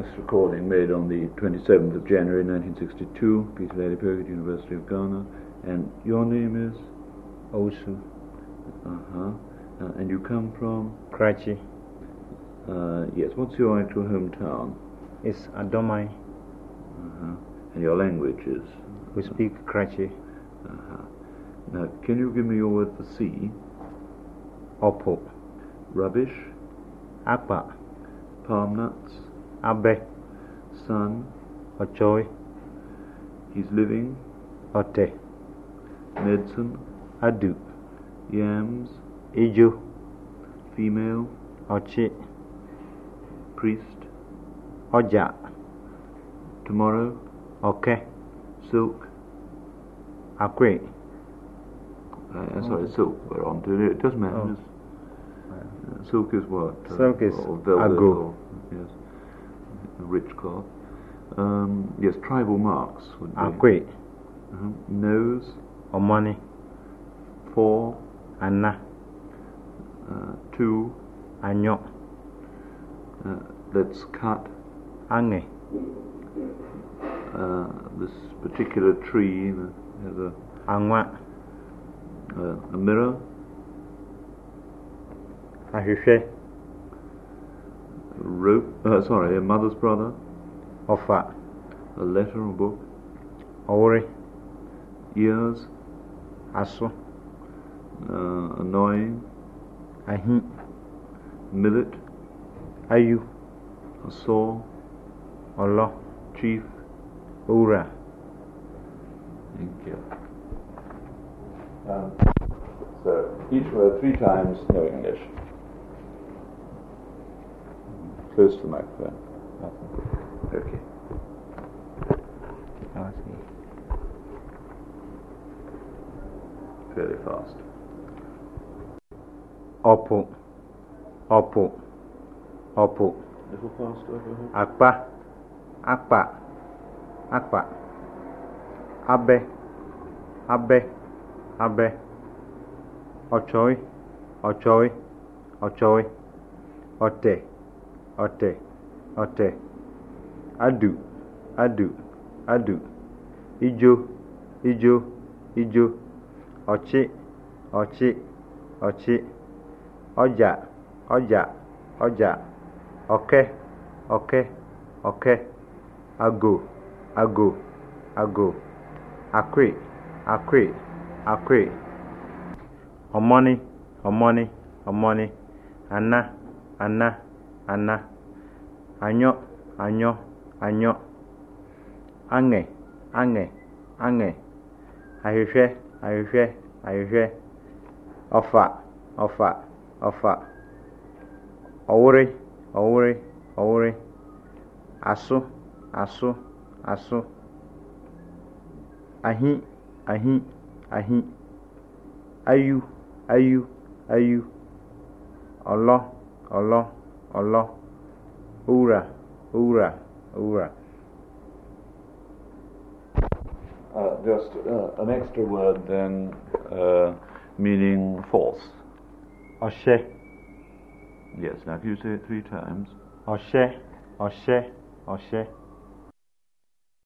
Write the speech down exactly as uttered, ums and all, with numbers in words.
This recording made on the twenty-seventh of January nineteen sixty-two, Peter Lady Purkett, University of Ghana. And your name is? Osu. Uh-huh. Uh, and you come from? Karachi. Uh, yes. What's your actual hometown? It's Adomai. Uh-huh. And your language is? We speak Karachi. Uh-huh. Now, can you give me your word for sea? Oppo. Rubbish? Akpa. Palm nuts? Abe. Sun? Ochoy. He's living? Ote. Medicine? Adu. Yams? Ijo. Female? Ochi. Priest? Oja. Tomorrow? Oke. Silk? Akwe. Uh, sorry, oh. Silk we're on to. It doesn't matter. Oh. Uh, silk is what? Silk uh, is or velvet ago. Or, yes, a rich cloth. Um, yes, tribal marks would be. Akwe. Uh-huh. Nose? Omani. Four? Anna. Uh, two? Anyo. Uh, let's cut. Ange. Uh, this particular tree that has a Angwa. uh, a mirror. Ahwehwe. Rope. Uh, sorry, a mother's brother. Ofa. A letter or book. Owre. Ears. Aso. Uh, annoying. Ahi. Millet. Ayu. A saw. Olo. Chief. Ura. Thank you. Um, so, each word three times, no English. Close to the microphone. Okay. Fairly fast. Oppo. Oppo. Oppo. A little faster, go ahead. Akpa. Akpa. Akpa. Abe. Abe. Abe. Ochoy. Ochoy. Ochoy. Ote. Ote. Ote. Adu. Adu. Adu. Ijo. Ijo. Ijo. Ochi. Ochi. Ochi. Oja. Oja. Oja. Oke. Oke. Oke. Ago. Ago. Ago. Akwe. Akwe. Akwe. Omoni. Omoni. Omoni. Anna. Anna. Anna. Anyo. Anyo. Anyo. Ange. Ange. Ange. Ahwehwe. Ahwehwe. Ahwehwe. Ofa. Ofa. Ofa. Owre. Owre. Owre. Aso. Aso. Aso. Ahi. Ahi. Ahi. Ayu. Ayu. Ayu. Olo. Olo. Olo. Ura. Ura. Ura. Uh, just uh, an extra word then, uh, meaning false. Oshe. Yes, now if you say it three times. Oshe. Oshe. Oshe.